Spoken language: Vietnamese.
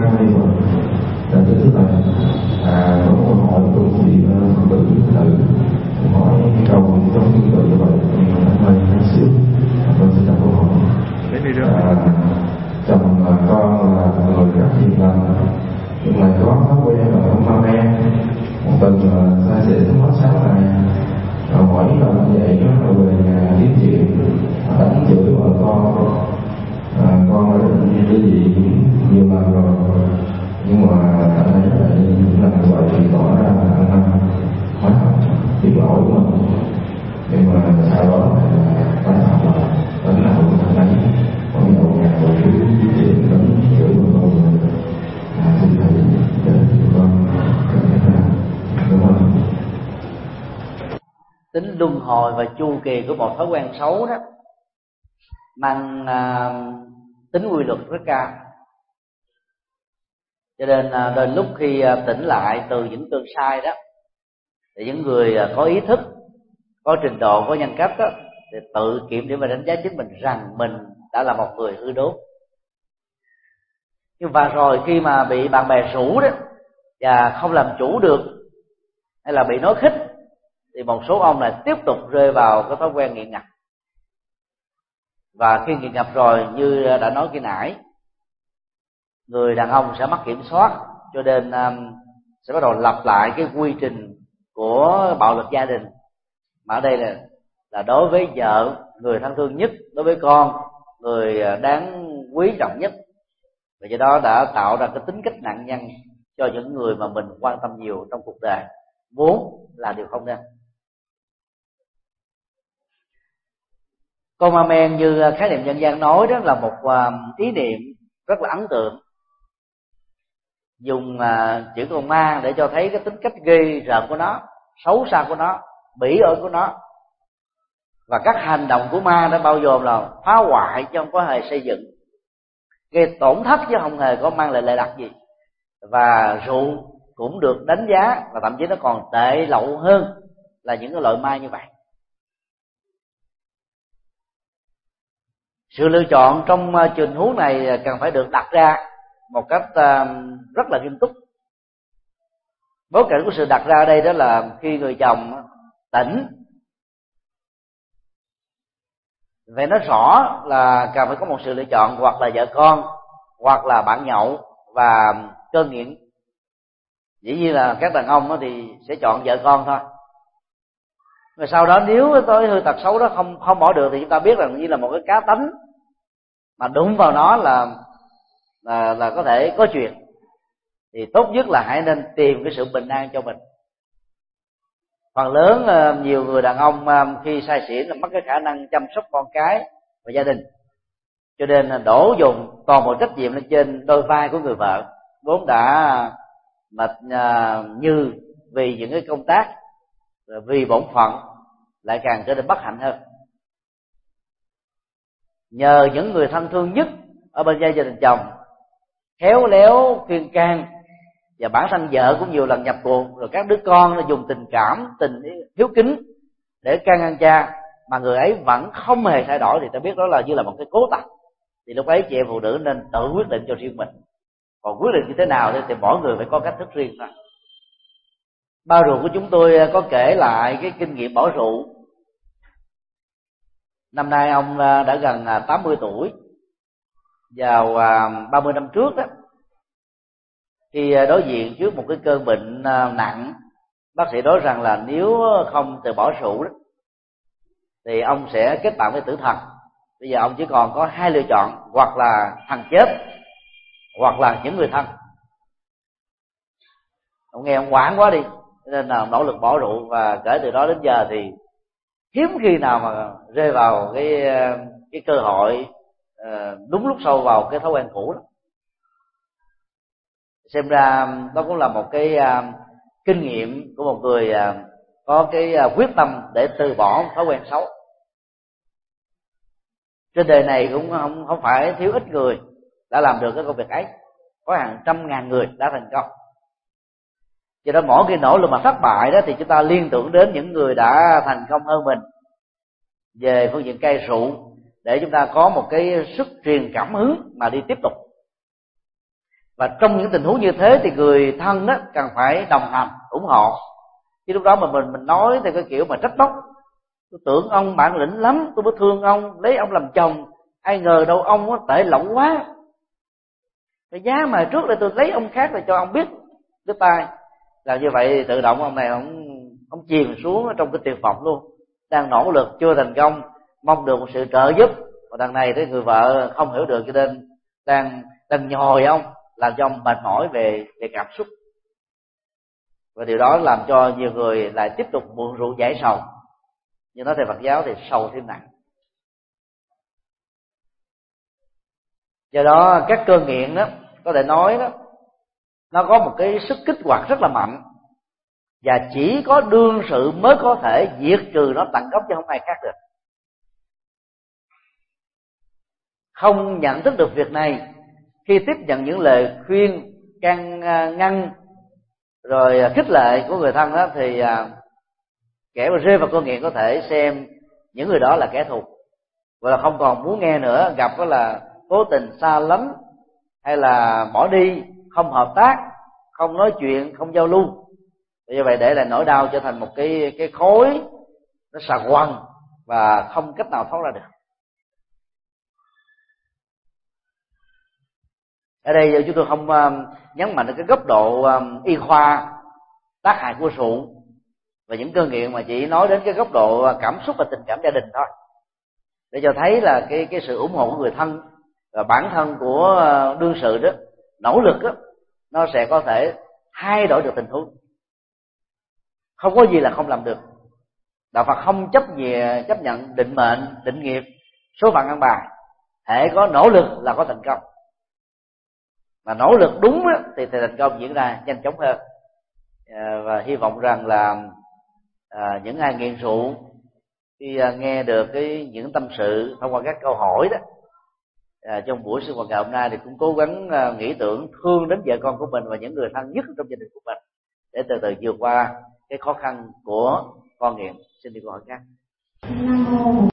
Ni Phật. Tức là có câu hỏi của chị Phật tử tự hỏi câu giống tương tự như vậy, nhưng mà nó hơi khác xíu. Tôi sẽ đọc câu hỏi. Chồng con là người rất hiền lành, nhưng lại có thói quen là không ma men. Một tuần ra sẽ hết 6 ngày. Mỗi lần như vậy nó về nhà kiếm chuyện, đánh chửi vợ con đã định cái gì nhiều lần rồi, nhưng mà anh ấy lại làm như vậy thì tỏ ra là hóa biết lỗi của mình, nhưng mà sau đó tái phạm lại đánh nào cũng thằng ấy có nhiều ngày rồi cứ chuyện đánh chửi vợ con rồi xin thầy để con cảm thấy là đúng không? Tính luân hồi và chu kỳ của một thói quen xấu đó mang tính quy luật rất cao, cho nên đôi lúc khi tỉnh lại từ những cơn sai đó thì những người có ý thức, có trình độ, có nhân cách đó, thì tự kiểm điểm và đánh giá chính mình rằng mình đã là một người hư đốn. Nhưng và rồi khi mà bị bạn bè rủ đó và không làm chủ được, hay là bị nói khích, thì một số ông lại tiếp tục rơi vào cái thói quen nghiện ngập. Và khi nghiện ngập rồi, như đã nói khi nãy, người đàn ông sẽ mất kiểm soát, cho nên sẽ bắt đầu lặp lại cái quy trình của bạo lực gia đình. Mà ở đây là đối với vợ, người thân thương nhất, đối với con, người đáng quý trọng nhất. Và do đó đã tạo ra cái tính cách nạn nhân cho những người mà mình quan tâm nhiều trong cuộc đời, vốn là điều không nên. Con ma men như khái niệm dân gian nói đó là một ý niệm rất là ấn tượng, dùng chữ con ma để cho thấy cái tính cách ghê rợn của nó, xấu xa của nó, bỉ ổi của nó. Và các hành động của ma đã bao gồm là phá hoại chứ không có hề xây dựng, gây tổn thất chứ không hề có mang lại lợi lạc gì. Và rượu cũng được đánh giá, và thậm chí nó còn tệ lậu hơn là những cái loại ma như vậy. Sự lựa chọn trong tình huống này cần phải được đặt ra một cách rất là nghiêm túc. Bối cảnh của sự đặt ra ở đây đó là khi người chồng tỉnh, vậy nó rõ là cần phải có một sự lựa chọn, hoặc là vợ con, hoặc là bạn nhậu và cơn nghiện. Dĩ nhiên là các đàn ông thì sẽ chọn vợ con thôi. Rồi sau đó nếu tới hư tật xấu đó không bỏ được, thì chúng ta biết rằng như là một cái cá tánh mà đụng vào nó là có thể có chuyện. Thì tốt nhất là hãy nên tìm cái sự bình an cho mình. Phần lớn nhiều người đàn ông khi say xỉn là mất cái khả năng chăm sóc con cái và gia đình, cho nên là đổ dồn toàn bộ trách nhiệm lên trên đôi vai của người vợ, vốn đã mệt như vì những cái công tác, vì bổn phận, lại càng trở nên bất hạnh hơn. Nhờ những người thân thương nhất ở bên gia đình chồng khéo léo khuyên can, và bản thân vợ cũng nhiều lần nhập cuộc, rồi các đứa con nó dùng tình cảm, tình hiếu kính để can ngăn cha, mà người ấy vẫn không hề thay đổi, thì ta biết đó là như là một cái cố tật. Thì lúc ấy chị em phụ nữ nên tự quyết định cho riêng mình. Còn quyết định như thế nào thì mỗi người phải có cách thức riêng thôi. Ba ruột của chúng tôi có kể lại cái kinh nghiệm bỏ rượu. Năm nay ông đã gần 80 tuổi. Vào 30 năm trước đó, khi đối diện trước một cái cơn bệnh nặng, bác sĩ nói rằng là nếu không từ bỏ rượu đó, thì ông sẽ kết bạn với tử thần. Bây giờ ông chỉ còn có hai lựa chọn, hoặc là thằng chết, hoặc là những người thân. Ông nghe ông hoảng quá đi, nên là nỗ lực bỏ rượu. Và kể từ đó đến giờ thì hiếm khi nào mà rơi vào cái cơ hội đúng lúc sâu vào cái thói quen cũ đó. Xem ra đó cũng là một cái kinh nghiệm của một người có cái quyết tâm để từ bỏ một thói quen xấu. Trên đời này cũng không phải thiếu ít người đã làm được cái công việc ấy, có hàng trăm ngàn người đã thành công. Cho nên mỗi khi nỗ lực mà thất bại đó, thì chúng ta liên tưởng đến những người đã thành công hơn mình về phương diện cai rượu, để chúng ta có một cái sức truyền cảm hứng mà đi tiếp tục. Và trong những tình huống như thế thì người thân đó cần phải đồng hành ủng hộ, chứ lúc đó mà mình nói theo cái kiểu mà trách móc: tôi tưởng ông bản lĩnh lắm, tôi mới thương ông, lấy ông làm chồng, ai ngờ đâu ông nó tệ lậu quá, cái giá mà trước đây tôi lấy ông khác là cho ông biết đứt tay. Làm như vậy thì tự động ông này ông chìm xuống trong cái tuyệt vọng luôn, đang nỗ lực chưa thành công, mong được một sự trợ giúp, và đằng này tới người vợ không hiểu được, cho nên đang nhồi ông, làm cho ông mệt mỏi về cảm xúc. Và điều đó làm cho nhiều người lại tiếp tục mượn rượu giải sầu, nhưng nói theo Phật giáo thì sầu thêm nặng. Do đó các cơn nghiện đó, có thể nói đó, nó có một cái sức kích hoạt rất là mạnh, và chỉ có đương sự mới có thể diệt trừ nó tận gốc, chứ không ai khác được. Không nhận thức được việc này, khi tiếp nhận những lời khuyên, can ngăn rồi khích lệ của người thân đó, thì kẻ mà rơi vào cơn nghiện có thể xem những người đó là kẻ thù, và là không còn muốn nghe nữa, gặp đó là cố tình xa lánh, hay là bỏ đi, không hợp tác, không nói chuyện, không giao lưu. Như vậy để lại nỗi đau trở thành một cái khối nó sà quằn và không cách nào thoát ra được. Ở đây chúng tôi không nhấn mạnh đến cái góc độ y khoa tác hại của rượu và những cơn nghiện, mà chỉ nói đến cái góc độ cảm xúc và tình cảm gia đình thôi, để cho thấy là cái sự ủng hộ của người thân và bản thân của đương sự đó, nỗ lực đó, nó sẽ có thể thay đổi được tình huống. Không có gì là không làm được. Đạo Phật không chấp nhận định mệnh, định nghiệp, số phận ăn bài. Hễ có nỗ lực là có thành công, mà nỗ lực đúng thì thành công diễn ra nhanh chóng hơn. Và hy vọng rằng là những ai nghiện rượu khi nghe được những tâm sự thông qua các câu hỏi đó trong buổi sinh hoạt ngày hôm nay, thì cũng cố gắng nghĩ tưởng thương đến vợ con của mình và những người thân nhất trong gia đình của mình, để từ từ vượt qua cái khó khăn của con nghiện. Xin đi câu hỏi khác.